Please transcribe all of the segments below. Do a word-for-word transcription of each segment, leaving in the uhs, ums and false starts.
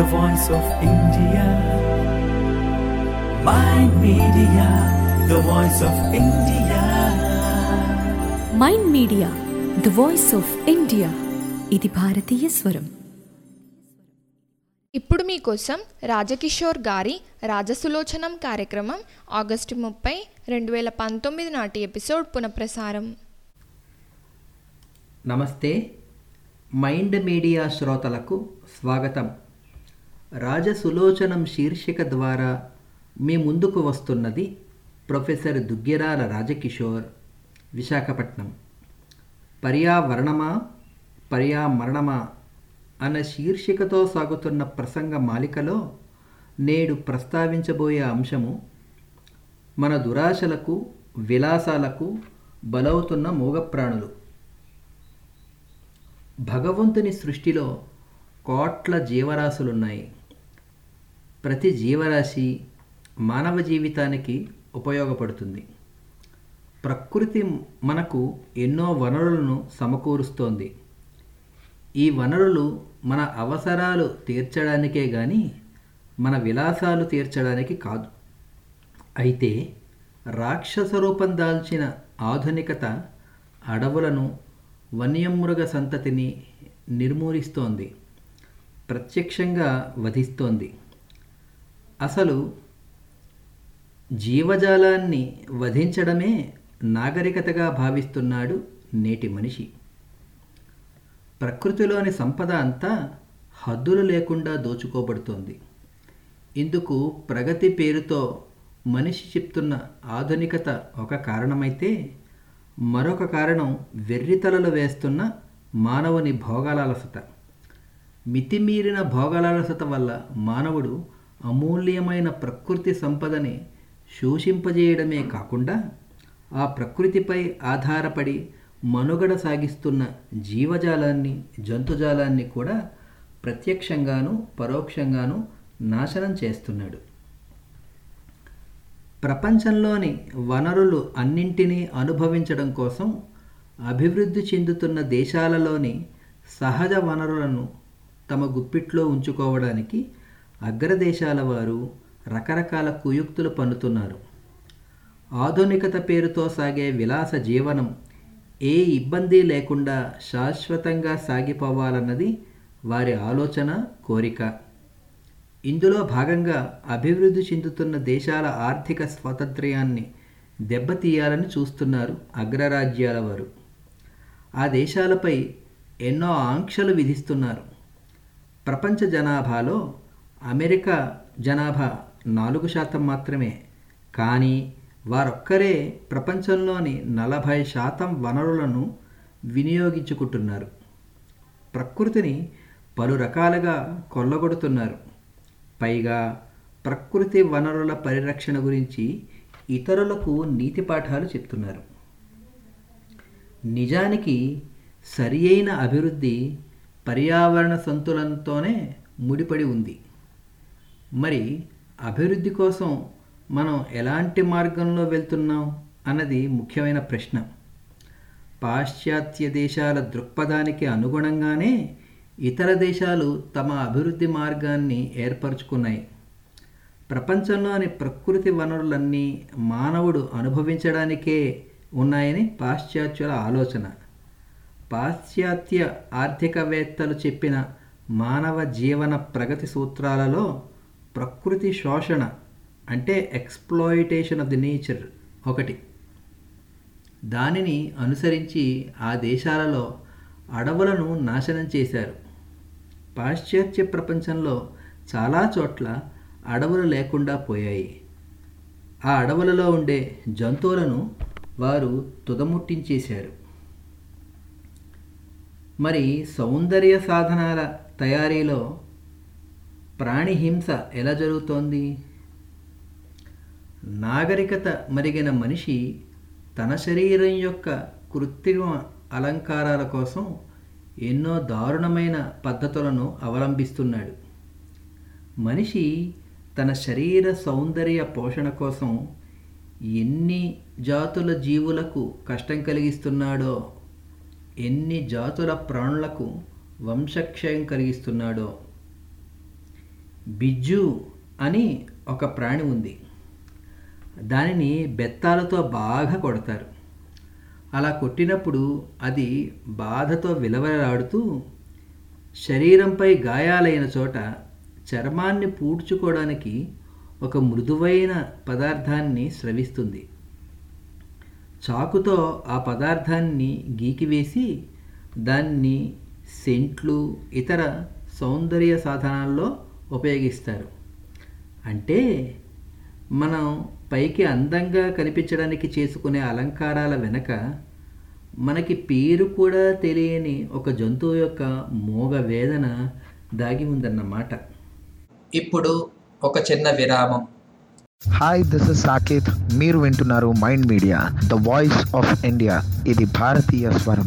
the voice of India. Mind Media, the voice of India. Mind media the voice of India. ఇది భారతీయ స్వరం. ఇప్పుడు మీకోసం రాజకిషోర్ గారి రాజసులోచనం కార్యక్రమం ఆగస్టు ముప్పై రెండు వేల పంతొమ్మిది నాటి ఎపిసోడ్ పునఃప్రసారం. నమస్తే, మైండ్ మీడియా శ్రోతలకు స్వాగతం. రాజసులోచనం శీర్షిక ద్వారా మీ ముందుకు వస్తున్నది ప్రొఫెసర్ దుగ్గిరాల రాజకిషోర్, విశాఖపట్నం. పర్యావరణమా పర్యామరణమా అన్న శీర్షికతో సాగుతున్న ప్రసంగ మాలికలో నేడు ప్రస్తావించబోయే అంశము మన దురాశలకు విలాసాలకు బలవుతున్న మూగప్రాణులు. భగవంతుని సృష్టిలో కోట్ల జీవరాశులున్నాయి. ప్రతి జీవరాశి మానవ జీవితానికి ఉపయోగపడుతుంది. ప్రకృతి మనకు ఎన్నో వనరులను సమకూరుస్తోంది. ఈ వనరులు మన అవసరాలు తీర్చడానికే కానీ మన విలాసాలు తీర్చడానికి కాదు. అయితే రాక్షస రూపం దాల్చిన ఆధునికత అడవులను, వన్యమృగ సంతతిని నిర్మూలిస్తోంది, ప్రత్యక్షంగా వధిస్తోంది. అసలు జీవజాలాన్ని వధించడమే నాగరికతగా భావిస్తున్నాడు నేటి మనిషి. ప్రకృతిలోని సంపద అంతా హద్దులు లేకుండా దోచుకోబడుతోంది. ఇందుకు ప్రగతి పేరుతో మనిషి చెప్తున్న ఆధునికత ఒక కారణమైతే, మరొక కారణం వెర్రితలలు వేస్తున్న మానవుని భోగాలసత. మితిమీరిన భోగాలసత వల్ల మానవుడు అమూల్యమైన ప్రకృతి సంపదని శోషింపజేయడమే కాకుండా ఆ ప్రకృతిపై ఆధారపడి మనుగడ సాగిస్తున్న జీవజాలాన్ని, జంతుజాలాన్ని కూడా ప్రత్యక్షంగాను పరోక్షంగాను నాశనం చేస్తున్నాడు. ప్రపంచంలోని వనరులు అన్నింటినీ అనుభవించడం కోసం అభివృద్ధి చెందుతున్న దేశాలలోని సహజ వనరులను తమ గుప్పిట్లో ఉంచుకోవడానికి అగ్రదేశాల వారు రకరకాల కుయుక్తులు పన్నుతున్నారు. ఆధునికత పేరుతో సాగే విలాస జీవనం ఏ ఇబ్బంది లేకుండా శాశ్వతంగా సాగిపోవాలన్నది వారి ఆలోచన, కోరిక. ఇందులో భాగంగా అభివృద్ధి చెందుతున్న దేశాల ఆర్థిక స్వాతంత్ర్యాన్ని దెబ్బతీయాలని చూస్తున్నారు అగ్రరాజ్యాల వారు. ఆ దేశాలపై ఎన్నో ఆంక్షలు విధిస్తున్నారు. ప్రపంచ జనాభాలో అమెరికా జనాభా నాలుగు శాతం మాత్రమే. కానీ వారొక్కరే ప్రపంచంలోని నలభై శాతం వనరులను వినియోగించుకుంటున్నారు. ప్రకృతిని పలు రకాలుగా కొల్లగొడుతున్నారు. పైగా ప్రకృతి వనరుల పరిరక్షణ గురించి ఇతరులకు నీతి పాఠాలు చెప్తున్నారు. నిజానికి సరి అయిన అభివృద్ధి పర్యావరణ సంతులనంతోనే ముడిపడి ఉంది. మరి అభివృద్ధి కోసం మనం ఎలాంటి మార్గంలో వెళ్తున్నాం అన్నది ముఖ్యమైన ప్రశ్న. పాశ్చాత్య దేశాల దృక్పథానికి అనుగుణంగానే ఇతర దేశాలు తమ అభివృద్ధి మార్గాన్ని ఏర్పరచుకున్నాయి. ప్రపంచంలోని ప్రకృతి వనరులన్నీ మానవుడు అనుభవించడానికే ఉన్నాయని పాశ్చాత్యుల ఆలోచన. పాశ్చాత్య ఆర్థికవేత్తలు చెప్పిన మానవ జీవన ప్రగతి సూత్రాలలో ప్రకృతి శోషణ అంటే ఎక్స్ప్లాయిటేషన్ ఆఫ్ ది నేచర్ ఒకటి. దానిని అనుసరించి ఆ దేశాలలో అడవులను నాశనం చేశారు. పాశ్చాత్య ప్రపంచంలో చాలా చోట్ల అడవులు లేకుండా పోయాయి. ఆ అడవులలో ఉండే జంతువులను వారు తుదముట్టించేశారు. మరి సౌందర్య సాధనాల తయారీలో ప్రాణిహింస ఎలా జరుగుతోంది? నాగరికత మరిగిన మనిషి తన శరీరం యొక్క కృత్రిమ అలంకారాల కోసం ఎన్నో దారుణమైన పద్ధతులను అవలంబిస్తున్నాడు. మనిషి తన శరీర సౌందర్య పోషణ కోసం ఎన్ని జాతుల జీవులకు కష్టం కలిగిస్తున్నాడో, ఎన్ని జాతుల ప్రాణులకు వంశక్షయం కలిగిస్తున్నాడో. బిజ్జు అని ఒక ప్రాణి ఉంది. దానిని బెత్తాలతో బాగా కొడతారు. అలా కొట్టినప్పుడు అది బాధతో విలవలాడుతూ శరీరంపై గాయాలైన చోట చర్మాన్ని పూడ్చుకోవడానికి ఒక మృదువైన పదార్థాన్ని స్రవిస్తుంది. చాకుతో ఆ పదార్థాన్ని గీకివేసి దాన్ని సెంట్లు, ఇతర సౌందర్య సాధనాల్లో ఉపయోగిస్తారు. అంటే మనం పైకి అందంగా కనిపించడానికి చేసుకునే అలంకారాల వెనక మనకి పేరు కూడా తెలియని ఒక జంతువు యొక్క మోగ వేదన దాగి ఉందన్నమాట. ఇప్పుడు ఒక చిన్న విరామం. Hi, this is Saketh. మీరు వింటున్నారు mind media, the voice of India. ఇది భారతీయ స్వరం.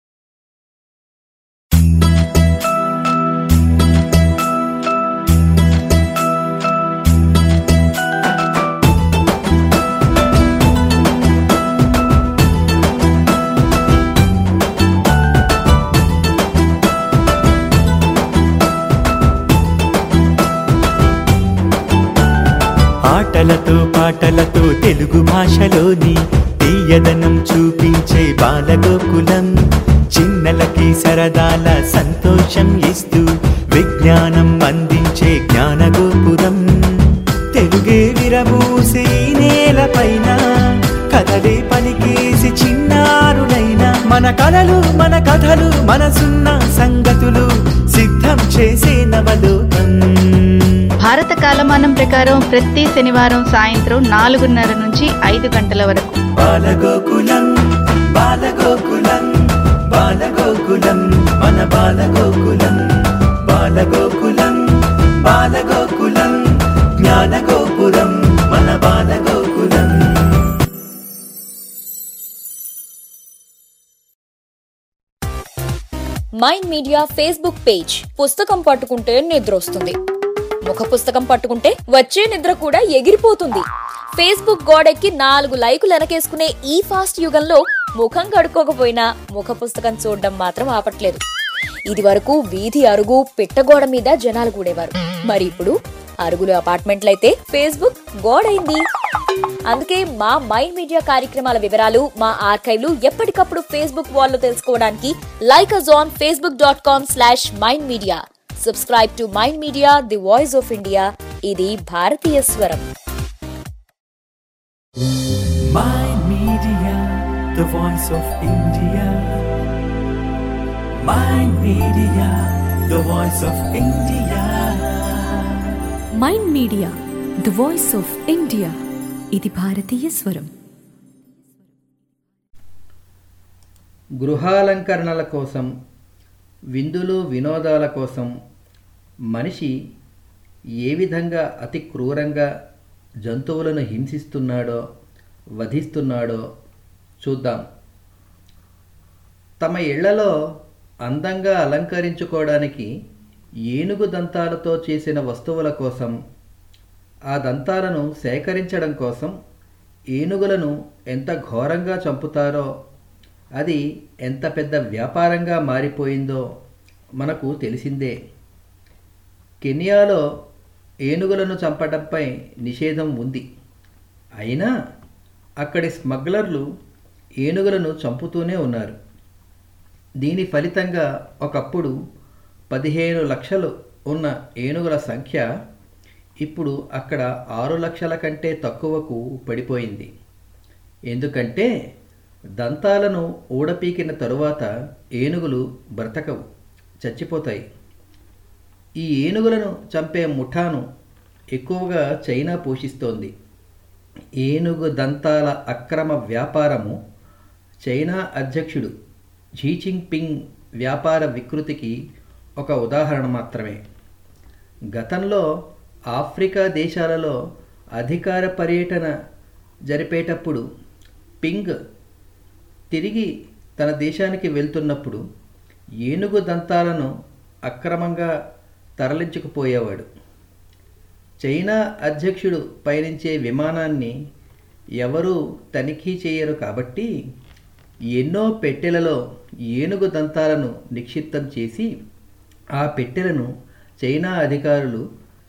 ఆటలతో పాటలతో తెలుగు భాషలోని తీయదనం చూపించే బాలగోకులం, చిన్నలకి సరదాల సంతోషం ఇస్తూ విజ్ఞానం అందించే జ్ఞానగోపురం. తెలుగే విరబూసి నేలపైన కథలే పలికేసి చిన్నారులైన మన కలలు మన కథలు మనసున్న సంగతులు సిద్ధం చేసే నవలోకం. భారత కాలమానం ప్రకారం ప్రతి శనివారం సాయంత్రం నాలుగున్నర నుంచి ఐదు గంటల వరకు బాలగోకులం బాలగోకులం బాలగోకులం మన బాలగోకులం బాలగోకులం బాలగోకులం జ్ఞానగోపురం మన Balagokulam. Mind media Facebook page. పుస్తకం పట్టుకుంటే నిద్ర వస్తుంది, ముఖ పుస్తకం పట్టుకుంటే వచ్చే నిద్ర కూడా ఎగిరిపోతుంది. ఫేస్బుక్ గోడెక్కి నాలుగు లైకులు వెనకేసుకునే ఈ ఫాస్ట్ యుగంలో ముఖం కడుక్కోకపోయినా ముఖ పుస్తకం చూడడం మాత్రం ఆపట్లేదు. ఇది వరకు వీధి అరుగు పిట్టగోడ మీద జనాలు కూడేవారు. మరి ఇప్పుడు అరుగులు అపార్ట్మెంట్లయితే ఫేస్బుక్ గోడైంది. అందుకే మా మైండ్ మీడియా కార్యక్రమాల వివరాలు, మా ఆర్కైవ్లు ఎప్పటికప్పుడు ఫేస్బుక్ వాల్లో తెలుసుకోవడానికి like us on Facebook dot com slash mind media. Subscribe to mind media, the voice of India. ఇది భారతీయ స్వరం. Mind Media, the voice of India. Mind Media, the voice of India. Mind media the voice of India. ఇది భారతీయ స్వరం. గృహాలంకరణల కోసం, విందులు వినోదాల కోసం మనిషి ఏ విధంగా అతి క్రూరంగా జంతువులను హింసిస్తున్నాడో, వధిస్తున్నాడో చూద్దాం. తమ ఇళ్లలో అందంగా అలంకరించుకోవడానికి ఏనుగు దంతాలతో చేసిన వస్తువుల కోసం, ఆ దంతాలను సేకరించడం కోసం ఏనుగులను ఎంత ఘోరంగా చంపుతారో, అది ఎంత పెద్ద వ్యాపారంగా మారిపోయిందో మనకు తెలిసిందే. కెనియాలో ఏనుగులను చంపడంపై నిషేధం ఉంది. అయినా అక్కడి స్మగ్లర్లు ఏనుగులను చంపుతూనే ఉన్నారు. దీని ఫలితంగా ఒకప్పుడు పదిహేను లక్షలు ఉన్న ఏనుగుల సంఖ్య ఇప్పుడు అక్కడ ఆరు లక్షల కంటే తక్కువకు పడిపోయింది. ఎందుకంటే దంతాలను ఊడపీకిన తరువాత ఏనుగులు బ్రతకవు, చచ్చిపోతాయి. ఈ ఏనుగులను చంపే ముఠాను ఎక్కువగా చైనా పోషిస్తోంది. ఏనుగు దంతాల అక్రమ వ్యాపారము చైనా అధ్యక్షుడు షీ జిన్పింగ్ వ్యాపార వికృతికి ఒక ఉదాహరణ మాత్రమే. గతంలో ఆఫ్రికా దేశాలలో అధికార పర్యటన జరిపేటప్పుడు పింగ్ తిరిగి తన దేశానికి వెళ్తున్నప్పుడు ఏనుగు దంతాలను అక్రమంగా తరలించుకుపోయేవాడు. చైనా అధ్యక్షుడు పయనించే విమానాన్ని ఎవరూ తనిఖీ చేయరు కాబట్టి ఎన్నో పెట్టెలలో ఏనుగు దంతాలను నిక్షిప్తం చేసి ఆ పెట్టెలను చైనా అధికారులు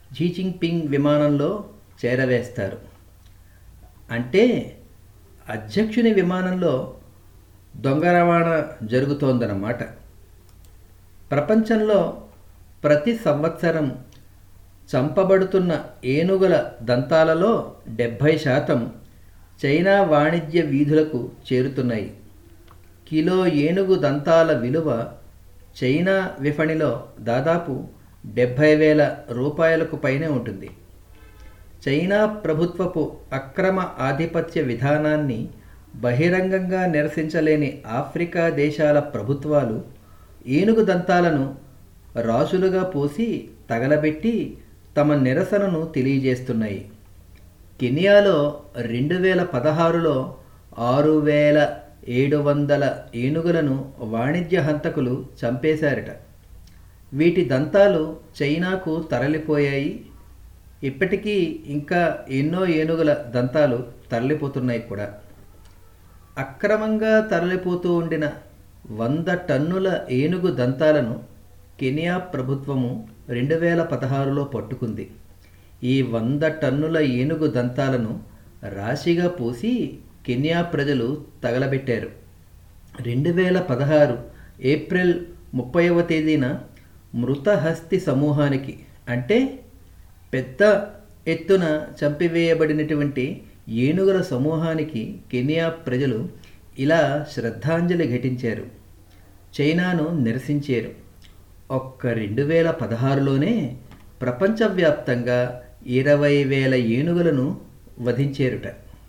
షీ జిన్పింగ్ విమానంలో చేరవేస్తారు. అంటే అధ్యక్షుని విమానంలో దొంగ రవాణా జరుగుతోందన్నమాట. ప్రపంచంలో ప్రతి సంవత్సరం చంపబడుతున్న ఏనుగుల దంతాలలో డెబ్భై శాతం చైనా వాణిజ్య వీధులకు చేరుతున్నాయి. కిలో ఏనుగు దంతాల విలువ చైనా విపణిలో దాదాపు డెబ్భై వేల రూపాయలకు పైనే ఉంటుంది. చైనా ప్రభుత్వపు అక్రమ ఆధిపత్య విధానాన్ని బహిరంగంగా నిరసించలేని ఆఫ్రికా దేశాల ప్రభుత్వాలు ఏనుగు దంతాలను రాసులుగా పోసి తగలబెట్టి తమ నిరసనను తెలియజేస్తున్నాయి. కెనియాలో రెండు వేల పదహారులో ఆరు వేల ఏడు వందల ఏనుగులను వాణిజ్య హంతకులు చంపేశారట. వీటి దంతాలు చైనాకు తరలిపోయాయి. ఇప్పటికీ ఇంకా ఎన్నో ఏనుగుల దంతాలు తరలిపోతున్నాయి కూడా. అక్రమంగా తరలిపోతూ ఉండిన వంద టన్నుల ఏనుగు దంతాలను కెనియా ప్రభుత్వము రెండు వేల పదహారులో పట్టుకుంది. ఈ వంద టన్నుల ఏనుగు దంతాలను రాశిగా పోసి కెనియా ప్రజలు తగలబెట్టారు. రెండు వేల పదహారు ఏప్రిల్ ముప్పైవ తేదీన మృతహస్తి సమూహానికి, అంటే పెద్ద ఎత్తున చంపివేయబడినటువంటి ఏనుగుల సమూహానికి కెనియా ప్రజలు ఇలా శ్రద్ధాంజలి ఘటించారు, చైనాను నిరసించారు. ఒక్క రెండు వేల పదహారులోనే ప్రపంచవ్యాప్తంగా ఇరవై వేల ఏనుగులను వధించారుట.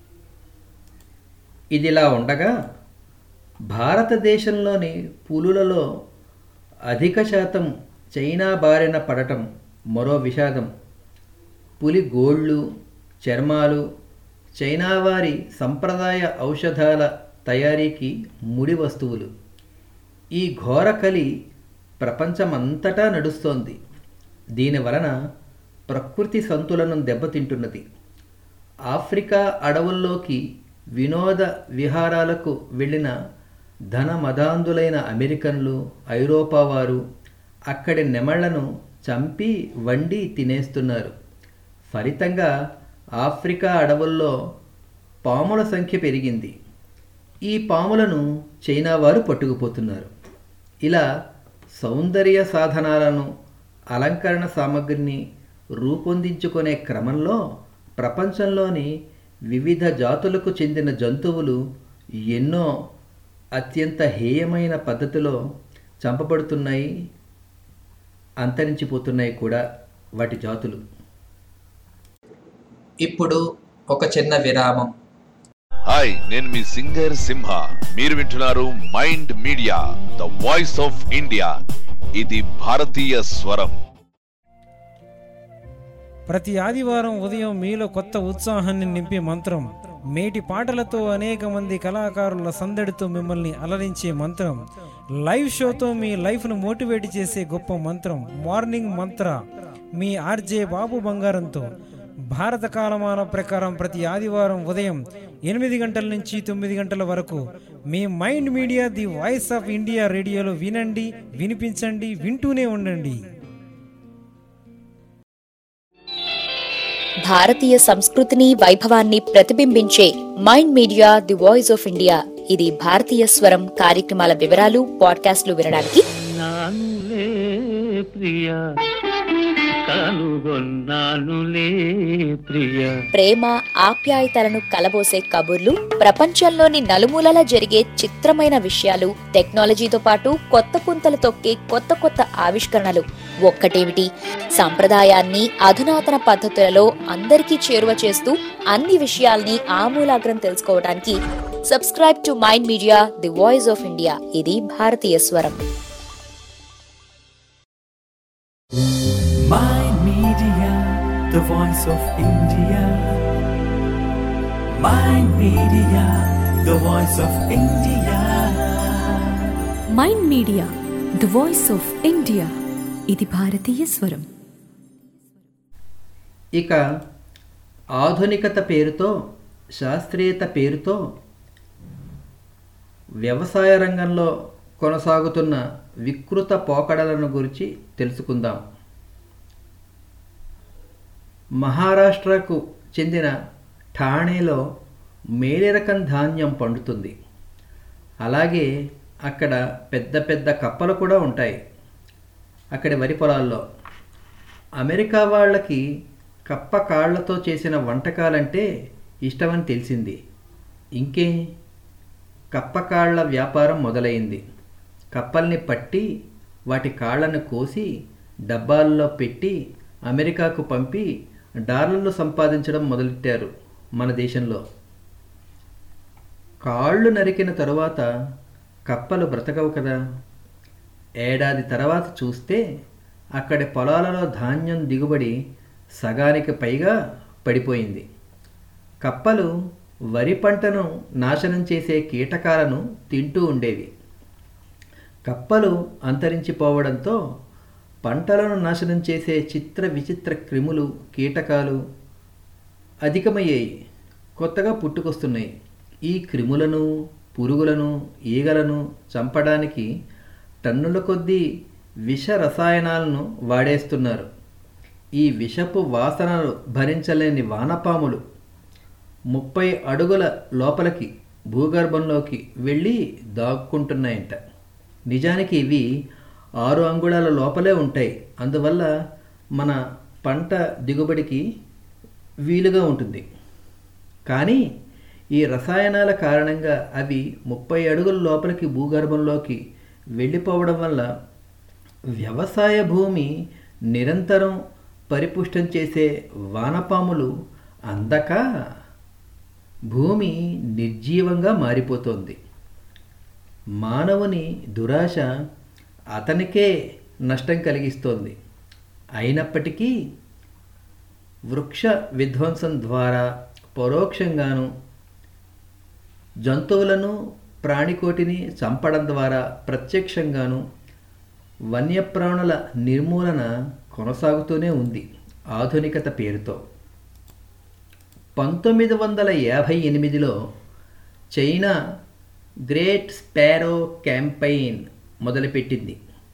ఇదిలా ఉండగా భారతదేశంలోని పులులలో అధిక శాతం చైనా బారిన పడటం మరో విషాదం. పులి గోళ్ళు, చర్మాలు చైనా వారి సంప్రదాయ ఔషధాల తయారీకి ముడి వస్తువులు. ఈ ఘోరకలి ప్రపంచమంతటా నడుస్తోంది. దీనివలన ప్రకృతి సంతులనం దెబ్బతింటున్నది. ఆఫ్రికా అడవుల్లోకి వినోద విహారాలకు వెళ్ళిన ధన మదాంధులైన అమెరికన్లు, ఐరోపా వారు అక్కడి నెమళ్లను చంపి వండి తినేస్తున్నారు. ఫలితంగా ఆఫ్రికా అడవుల్లో పాముల సంఖ్య పెరిగింది. ఈ పాములను చైనా వారు పట్టుకుపోతున్నారు. ఇలా సౌందర్య సాధనాలను, అలంకరణ సామగ్రిని రూపొందించుకునే క్రమంలో ప్రపంచంలోని వివిధ జాతులకు చెందిన జంతువులు ఎన్నో అత్యంత హేయమైన పద్ధతిలో చంపబడుతున్నాయి, అంతరించిపోతున్నాయి కూడా వాటి జాతులు. ఇప్పుడు ఒక చిన్న విరామం. హాయ్, నేను మీ సింగర్ సింహ. మీరు వింటున్నారు mind media, the voice of India. ఇది భారతీయ స్వరం. ప్రతి ఆదివారం ఉదయం మీలో కొత్త ఉత్సాహాన్ని నింపే మంత్రం, మేటి పాటలతో అనేక మంది కళాకారుల సందడితో మిమ్మల్ని అలరించే మంత్రం, లైవ్ షోతో మీ లైఫ్ను మోటివేట్ చేసే గొప్ప మంత్రం మార్నింగ్ మంత్ర మీ ఆర్జే బాబు బంగారంతో భారత కాలమాన ప్రకారం ప్రతి ఆదివారం ఉదయం ఎనిమిది గంటల నుంచి తొమ్మిది గంటల వరకు మీ mind media the voice of India రేడియోలో వినండి, వినిపించండి, వింటూనే ఉండండి. భారతీయ సంస్కృతిని, వైభవాన్ని ప్రతిబింబించే mind media the voice of India. ఇది భారతీయ స్వరం కార్యక్రమాల వివరాలు, పాడ్కాస్ట్లు వినడానికి నానులే ప్రియా కనుగొన్నానులే ప్రియా. ప్రేమ ఆప్యాయతలను కలబోసే కబుర్లు, ప్రపంచంలోని నలుమూలలా జరిగే చిత్రమైన విషయాలు, టెక్నాలజీతో పాటు కొత్త పుంతలు తొక్కే కొత్త కొత్త ఆవిష్కరణలు. ఒక్కటేమిటి, సంప్రదాయాన్ని అధునాతన పద్ధతులలో అందరికీ చేరువ చేస్తూ అన్ని విషయాల్ని ఆమూలాగ్రం తెలుసుకోవడానికి subscribe to mind media the voice of India. ఇది భారతీయ స్వరం. Mind Media, the voice of India. Mind Media, the voice of India. Mind media the voice of India. ఇది భారతీయ స్వరం. ఇక ఆధునికత పేరుతో, శాస్త్రీయత పేరుతో వ్యవసాయ రంగంలో కొనసాగుతున్న వికృత పోకడలను గురించి తెలుసుకుందాం. మహారాష్ట్రకు చెందిన ఠాణేలో మేలి రకం ధాన్యం పండుతుంది. అలాగే అక్కడ పెద్ద పెద్ద కప్పలు కూడా ఉంటాయి అక్కడి వరి పొలాల్లో. అమెరికా వాళ్ళకి కప్ప కాళ్లతో చేసిన వంటకాలంటే ఇష్టమని తెలిసింది. ఇంకే కప్ప కాళ్ల వ్యాపారం మొదలైంది. కప్పల్ని పట్టి వాటి కాళ్లను కోసి డబ్బాల్లో పెట్టి అమెరికాకు పంపి డాలర్లు సంపాదించడం మొదలెట్టారు మన దేశంలో. కాళ్ళు నరికిన తరువాత కప్పలు బ్రతకవు కదా. ఏడాది తర్వాత చూస్తే అక్కడి పొలాలలో ధాన్యం దిగుబడి సగానికి పైగా పడిపోయింది. కప్పలు వరి పంటను నాశనం చేసే కీటకాలను తింటూ ఉండేవి. కప్పలు అంతరించిపోవడంతో పంటలను నాశనం చేసే చిత్ర విచిత్ర క్రిములు, కీటకాలు అధికమయ్యాయి, కొత్తగా పుట్టుకొస్తున్నాయి. ఈ క్రిములను, పురుగులను, ఈగలను చంపడానికి టన్నుల కొద్దీ విష రసాయనాలను వాడేస్తున్నారు. ఈ విషపు వాసనలు భరించలేని వానపాములు ముప్పై అడుగుల లోపలికి భూగర్భంలోకి వెళ్ళి దాక్కుంటున్నాయంట. నిజానికి ఇవి ఆరు అంగుళాల లోపలే ఉంటాయి. అందువల్ల మన పంట దిగుబడికి వీలుగా ఉంటుంది. కానీ ఈ రసాయనాల కారణంగా అవి ముప్పై అడుగుల లోపలికి భూగర్భంలోకి వెళ్ళిపోవడం వల్ల వ్యవసాయ భూమి నిరంతరం పరిపుష్టం చేసే వానపాములు అందక భూమి నిర్జీవంగా మారిపోతోంది. మానవుని దురాశ అతనికే నష్టం కలిగిస్తోంది. అయినప్పటికీ వృక్ష విధ్వంసం ద్వారా పరోక్షంగాను, జంతువులను, ప్రాణికోటిని చంపడం ద్వారా ప్రత్యక్షంగాను వన్యప్రాణుల నిర్మూలన కొనసాగుతూనే ఉంది ఆధునికత పేరుతో. పంతొమ్మిది వందల యాభై ఎనిమిదిలో చైనా గ్రేట్ స్పారో క్యాంపెయిన్ మొదలుపెట్టింది.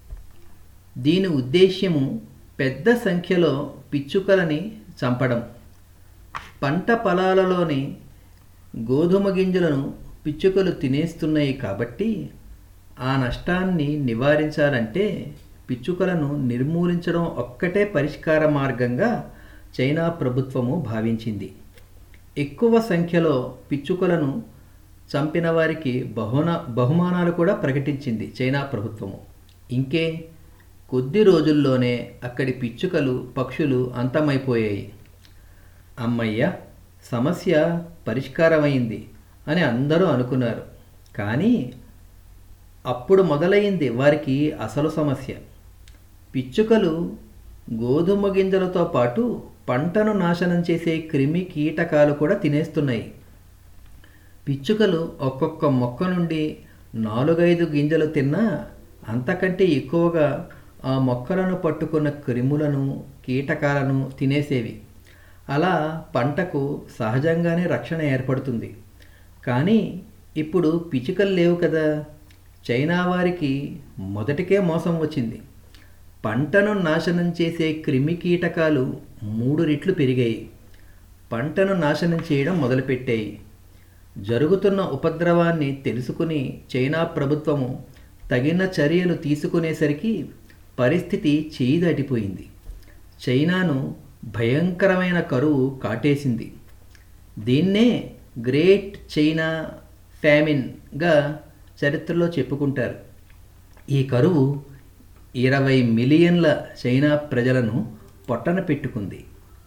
దీని ఉద్దేశ్యము పెద్ద సంఖ్యలో పిచ్చుకలని చంపడం. పంట పొలాలలోని గోధుమ గింజలను పిచ్చుకలు తినేస్తున్నాయి కాబట్టి ఆ నష్టాన్ని నివారించాలంటే పిచ్చుకలను నిర్మూలించడం ఒక్కటే పరిష్కార మార్గంగా చైనా ప్రభుత్వము భావించింది. ఎక్కువ సంఖ్యలో పిచ్చుకలను చంపిన వారికి బహున బహుమానాలు కూడా ప్రకటించింది చైనా ప్రభుత్వము. ఇంకే కొద్ది రోజుల్లోనే అక్కడి పిచ్చుకలు, పక్షులు అంతమైపోయాయి. అమ్మయ్య, సమస్య పరిష్కారమైంది అని అందరూ అనుకున్నారు. కానీ అప్పుడు మొదలైంది వారికి అసలు సమస్య. పిచ్చుకలు గోధుమ గింజలతో పాటు పంటను నాశనం చేసే క్రిమి కీటకాలు కూడా తినేస్తున్నాయి. పిచ్చుకలు ఒక్కొక్క మొక్క నుండి నాలుగైదు గింజలు తిన్నా అంతకంటే ఎక్కువగా ఆ మొక్కలను పట్టుకున్న క్రిములను, కీటకాలను తినేసేవి. అలా పంటకు సహజంగానే రక్షణ ఏర్పడుతుంది. కానీ ఇప్పుడు పిచ్చుకలు లేవు కదా. చైనా వారికి మొదటికే మోసం వచ్చింది. పంటను నాశనం చేసే క్రిమి కీటకాలు మూడు రెట్లు పెరిగాయి. పంటను నాశనం చేయడం మొదలుపెట్టాయి. జరుగుతున్న ఉపద్రవాన్ని తెలుసుకుని చైనా ప్రభుత్వము తగిన చర్యలు తీసుకునేసరికి పరిస్థితి చేయి దాటిపోయింది. చైనాను భయంకరమైన కరువు కాటేసింది. దీన్నే గ్రేట్ చైనా ఫ్యామిన్గా చరిత్రలో చెప్పుకుంటారు. ఈ కరువు ఇరవై మిలియన్ల చైనా ప్రజలను పొట్టన పెట్టుకుంది.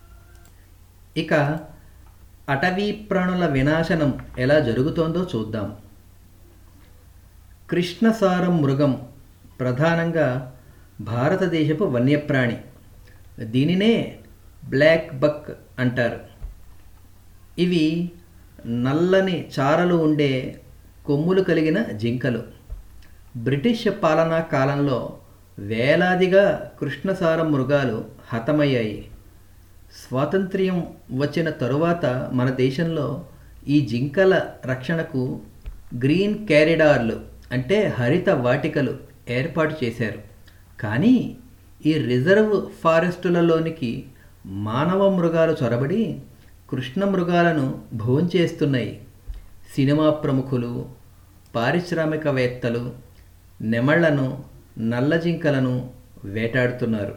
ఇక అటవీ ప్రాణుల వినాశనం ఎలా జరుగుతోందో చూద్దాం. కృష్ణసారం మృగం ప్రధానంగా భారతదేశపు వన్యప్రాణి. దీనినే బ్లాక్ బక్ అంటారు. ఇవి నల్లని చారలు ఉండే కొమ్ములు కలిగిన జింకలు. బ్రిటిష్ పాలనా కాలంలో వేలాదిగా కృష్ణసారం మృగాలు హతమయ్యాయి. స్వాతంత్ర్యం వచ్చిన తరువాత మన దేశంలో ఈ జింకల రక్షణకు గ్రీన్ కారిడార్లు అంటే హరిత వాటికలు ఏర్పాటు చేశారు. కానీ ఈ రిజర్వ్ ఫారెస్టులలోనికి మానవ మృగాలు చొరబడి కృష్ణ మృగాలను భోంచేస్తున్నాయి. సినిమా ప్రముఖులు, పారిశ్రామికవేత్తలు నెమళ్లను, నల్లజింకలను వేటాడుతున్నారు.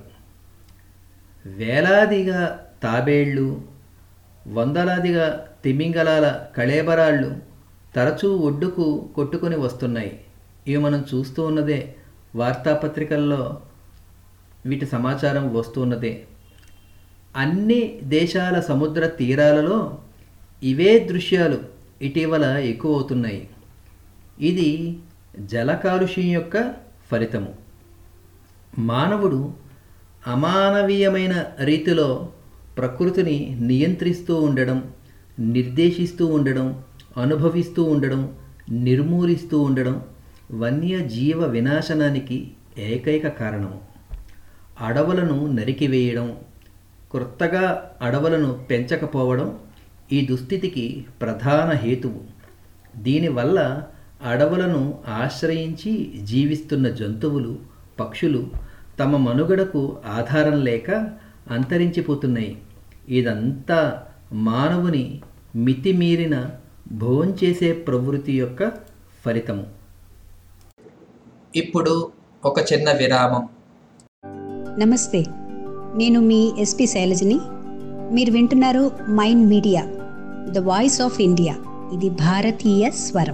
వేలాదిగా తాబేళ్లు, వందలాదిగా తిమింగలాల కళేబరాళ్ళు తరచూ ఒడ్డుకు కొట్టుకొని వస్తున్నాయి. ఇవి మనం చూస్తూ ఉన్నదే, వార్తాపత్రికల్లో వీటి సమాచారం వస్తూ ఉన్నదే. అన్ని దేశాల సముద్ర తీరాలలో ఇవే దృశ్యాలు ఇటీవల ఎక్కువ అవుతున్నాయి. ఇది జల కాలుష్యం యొక్క ఫలితము. మానవుడు అమానవీయమైన రీతిలో ప్రకృతిని నియంత్రిస్తూ ఉండడం, నిర్దేశిస్తూ ఉండడం, అనుభవిస్తూ ఉండడం, నిర్మూలిస్తూ ఉండడం వన్యజీవ వినాశనానికి ఏకైక కారణము. అడవులను నరికివేయడం, కొత్తగా అడవులను పెంచకపోవడం ఈ దుస్థితికి ప్రధాన హేతువు. దీనివల్ల అడవులను ఆశ్రయించి జీవిస్తున్న జంతువులు, పక్షులు తమ మనుగడకు ఆధారం లేక అంతరించిపోతున్నాయి. ఇదంతా మానవుని మితిమీరిన భోంచేసే ప్రవృత్తి యొక్క ఫలితము. ఇప్పుడు ఒక చిన్న విరామం. నమస్తే, నేను మీ ఎస్పి శైలజని. మీరు వింటున్నారు mind media, the voice of India. ఇది భారతీయ స్వరం.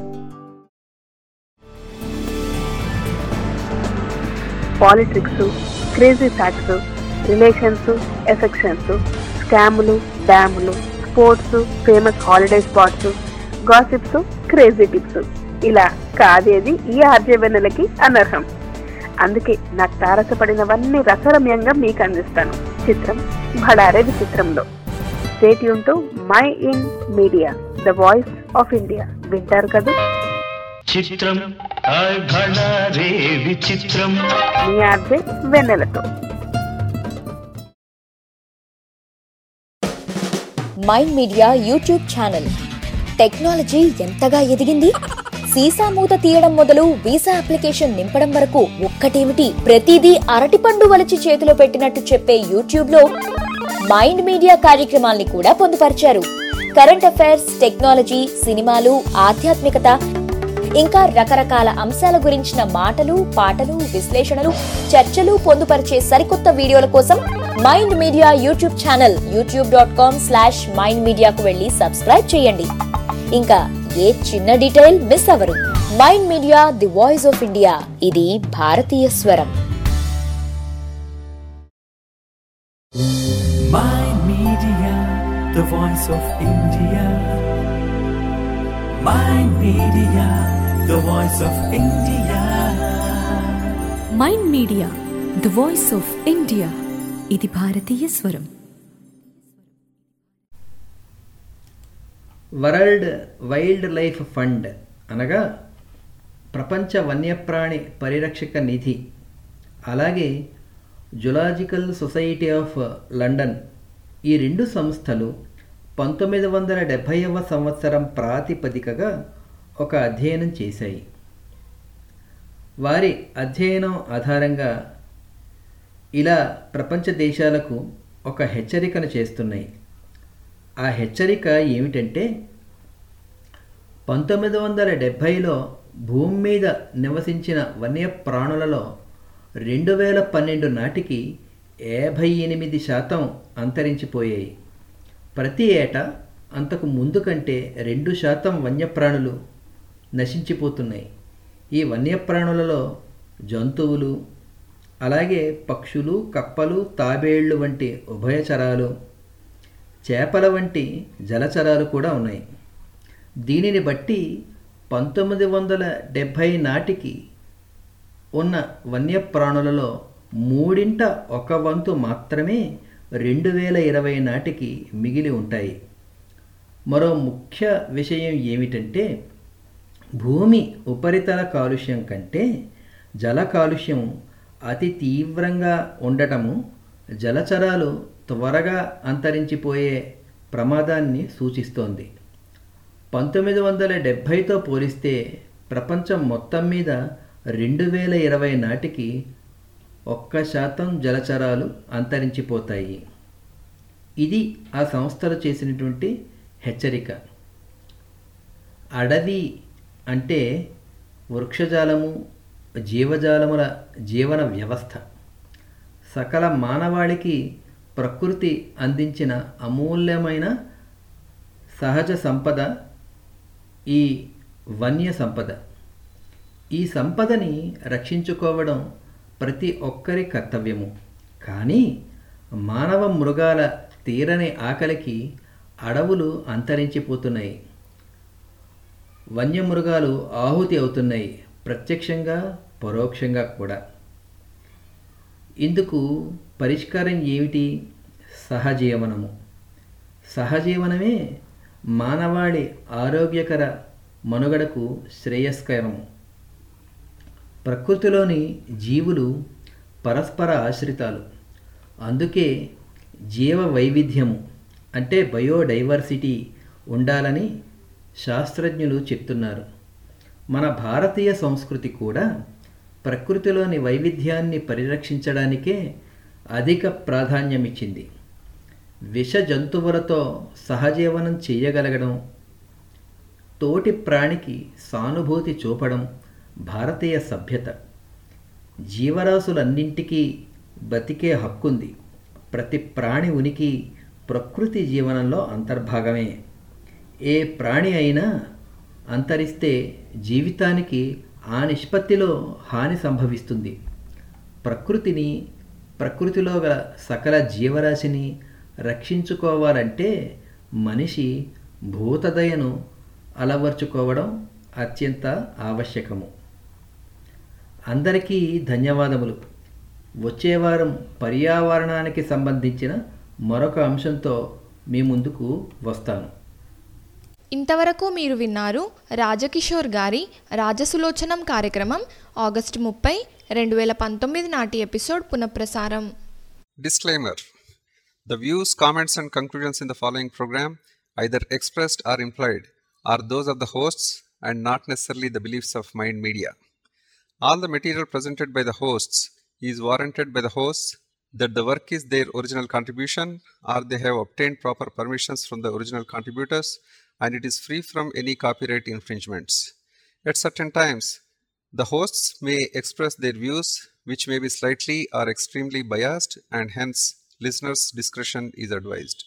Politics, crazy facts, relations, affections, స్కాములు, డ్యాములు, sports, famous holiday spots, gossips, crazy tips, ఇలా కాదేది ఈ ఆర్జవెన్నెలకి అనర్హం. అందుకే నాకు తారసపడినవన్నీ రసరమ్యంగా మీకు అందిస్తాను. చిత్రం భడారే విచిత్రంలో. Stay tune to mind media, the voice of India. వింటారు కదా? చిత్రం భడారే విచిత్రం, మీ ఆర్జే వెన్నెలతో. Mind media YouTube channel. Technology ఎంతగా ఎదిగింది! సీసా మూత తీయడం మొదలు వీసా అప్లికేషన్ నింపడం వరకు ఒక్కటేమిటి, ప్రతిదీ అరటిపండు వలిచి చేతిలో పెట్టినట్టు చెప్పే యూట్యూబ్ లో మైండ్ మీడియా కార్యక్రమాల్ని కూడా పొందుపరిచారు. కరెంట్ అఫైర్స్, టెక్నాలజీ, సినిమాలు, ఆధ్యాత్మికత, ఇంకా రకరకాల అంశాల గురించిన మాటలు, పాటలు, విశ్లేషణలు, చర్చలు పొందుపరిచే సరికొత్త వీడియోల కోసం mind media YouTube channel YouTube dot com slash mind మీడియాకు వెళ్లి సబ్స్క్రైబ్ చేయండి. ఇంకా ఏ చిన్న డీటెయిల్ మిస్ అవ్వరు. Mind media, the voice of India. ఇది భారతీయ స్వరం. Mind Media, the voice of India. Mind Media, the voice of India. Mind media, the voice of India. ఇది భారతీయ స్వరం. వరల్డ్ వైల్డ్ లైఫ్ ఫండ్ అనగా ప్రపంచ వన్యప్రాణి పరిరక్షక నిధి, అలాగే జులాజికల్ సొసైటీ ఆఫ్ లండన్, ఈ రెండు సంస్థలు పంతొమ్మిది వందల డెబ్భైవ సంవత్సరం ప్రాతిపదికగా ఒక అధ్యయనం చేశాయి. వారి అధ్యయనం ఆధారంగా ఇలా ప్రపంచ దేశాలకు ఒక హెచ్చరికను చేస్తున్నాయి. ఆ హెచ్చరిక ఏమిటంటే, పంతొమ్మిది వందల డెబ్భైలో భూమి మీద నివసించిన వన్యప్రాణులలో రెండు వేల పన్నెండు నాటికి యాభై ఎనిమిది శాతం అంతరించిపోయాయి. ప్రతి ఏటా అంతకు ముందు కంటే రెండు శాతం వన్యప్రాణులు నశించిపోతున్నాయి. ఈ వన్యప్రాణులలో జంతువులు, అలాగే పక్షులు, కప్పలు, తాబేళ్లు వంటి ఉభయచరాలు, చేపల వంటి జలచరాలు కూడా ఉన్నాయి. దీనిని బట్టి పంతొమ్మిది వందల డెబ్భై నాటికి ఉన్న వన్యప్రాణులలో మూడింట ఒక వంతు మాత్రమే రెండు వేల ఇరవై నాటికి మిగిలి ఉంటాయి. మరో ముఖ్య విషయం ఏమిటంటే, భూమి ఉపరితల కాలుష్యం కంటే జల కాలుష్యం అతి తీవ్రంగా ఉండటము జలచరాలు త్వరగా అంతరించిపోయే ప్రమాదాన్ని సూచిస్తోంది. పంతొమ్మిది వందల డెబ్భైతో పోలిస్తే ప్రపంచం మొత్తం మీద రెండు వేల ఇరవై నాటికి ఒక్క శాతం జలచరాలు అంతరించిపోతాయి. ఇది ఆ సంస్థలు చేసినటువంటి హెచ్చరిక. అడవి అంటే వృక్షజాలము, జీవజాలముల జీవన వ్యవస్థ. సకల మానవాళికి ప్రకృతి అందించిన అమూల్యమైన సహజ సంపద ఈ వన్య సంపద. ఈ సంపదని రక్షించుకోవడం ప్రతి ఒక్కరి కర్తవ్యము. కానీ మానవ మృగాల తీరని ఆకలికి అడవులు అంతరించిపోతున్నాయి. వన్యమృగాలు ఆహుతి అవుతున్నాయి, ప్రత్యక్షంగా పరోక్షంగా కూడా. ఇందుకు పరిష్కారం ఏమిటి? సహజీవనము. సహజీవనమే మానవాళి ఆరోగ్యకర మనుగడకు శ్రేయస్కరము. ప్రకృతిలోని జీవులు పరస్పర ఆశ్రితాలు. అందుకే జీవ వైవిధ్యము అంటే బయోడైవర్సిటీ ఉండాలని శాస్త్రజ్ఞులు చెప్తున్నారు. మన భారతీయ సంస్కృతి కూడా ప్రకృతిలోని వైవిధ్యాన్ని పరిరక్షించడానికే అధిక ప్రాధాన్యమిచ్చింది. విష జంతువులతో సహజీవనం చేయగలగడం, తోటి ప్రాణికి సానుభూతి చూపడం భారతీయ సభ్యత. జీవరాశులన్నింటికీ బతికే హక్కుంది. ప్రతి ప్రాణి ఉనికి ప్రకృతి జీవనంలో అంతర్భాగమే. ఏ ప్రాణి అయినా అంతరిస్తే జీవితానికి ఆ నిష్పత్తిలో హాని సంభవిస్తుంది. ప్రకృతిని, ప్రకృతిలో గల సకల జీవరాశిని రక్షించుకోవాలంటే మనిషి భూతదయను అలవర్చుకోవడం అత్యంత ఆవశ్యకము. అందరికీ ధన్యవాదములు. వచ్చే వారం పర్యావరణానికి సంబంధించిన మరొక అంశంతో మీ ముందుకు వస్తాను. ఇంతవరకు మీరు విన్నారు రాజకిషోర్ గారి రాజసులోచనం కార్యక్రమం ఆగస్టు ముప్పై రెండు వేల పంతొమ్మిది నాటి ఎపిసోడ్ పునఃప్రసారం. Disclaimer. The views, comments and conclusions in the following program, either expressed or implied, are those of the hosts and not necessarily the beliefs of Mind Media. All the material presented by the hosts is warranted by the hosts that the work is their original contribution or they have obtained proper permissions from the original contributors and it is free from any copyright infringements. At certain times, the hosts may express their views which may be slightly or extremely biased and hence listeners' discretion is advised.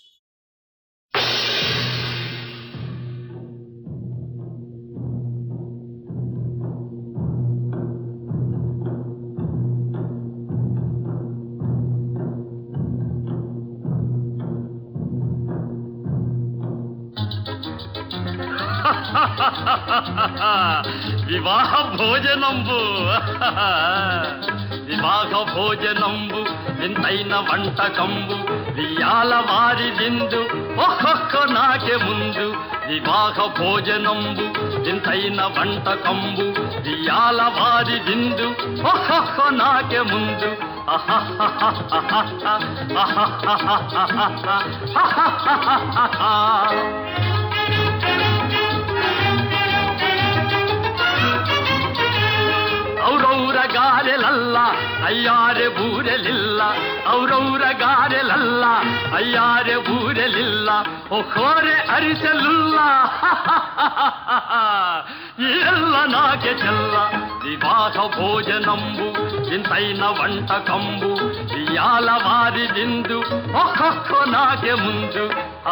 వివాహ భోజనంబు వివాహ భోజనంబు వింతైన వంటకంబు వియాల వారి విందు ఒక్కొక్క నాకే ముందు. వివాహ భోజనంబు వింతైన వంటకంబు వియాల వారి విందు ఒక్కొక్క నాకే ముందు. ಔರೌರ ಗಾರೆಲಲ್ಲ ಅಯ್ಯಾರೆ ಬೂರೆಲಿಲ್ಲ, ಔರೌರ ಗಾರೆಲಲ್ಲ ಅಯ್ಯಾರೆ ಬೂರೆಲಿಲ್ಲ, ಒಕ್ಕೋರೆ ಅರಿಸಲಿಲ್ಲ ಎಲ್ಲ ನಾಗೆ ಚೆಲ್ಲ. ವಿವಾಹ ಭೋಜನಂಬು ಇಂತೈನ వంటకంబు ఇయాల వారి విందు ఒక్కొక్క నాకే ముందు.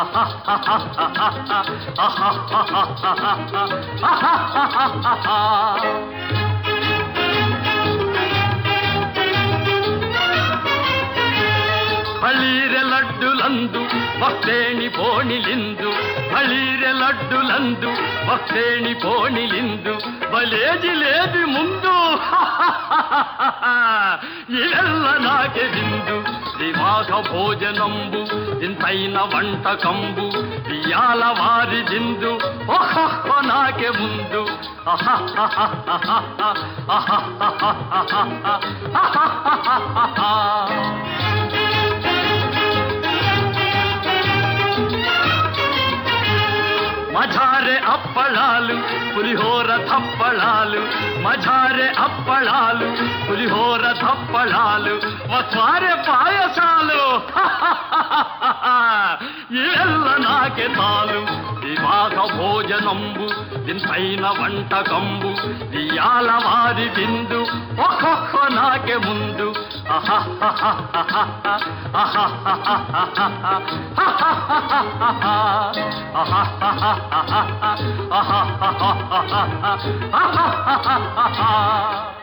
ಬಳೀರೆ ಲಡ್ಡುಲಂದು ಭಕ್ತೇಣಿ ಪೋಣಿಲಿಂದು, ಬಳೀರೆ ಲಡ್ಡುలందు భక్తేణి పోణిలిందు, బలేజి లేది ముందు ఇవెల్ల నాకే విందు. వివాహ భోజనంబు ఇంతైన వంటకంబు ఇయాల వారి విందు ఒక్కొక్క నాకే ముందు. మజారే అప్పళాలు పులిహోర తప్పళాలు, మజారే అప్పళాలు పులిహోర తప్పళాలు, వస్వారే పాయసాలు ఇవెల్ల నాకే తాలు వివాహ భోజనంబు దింపైన వంటకంబు ఇయాల వారి విందు ఒక్కొక్క నాకే ముందు ఆహా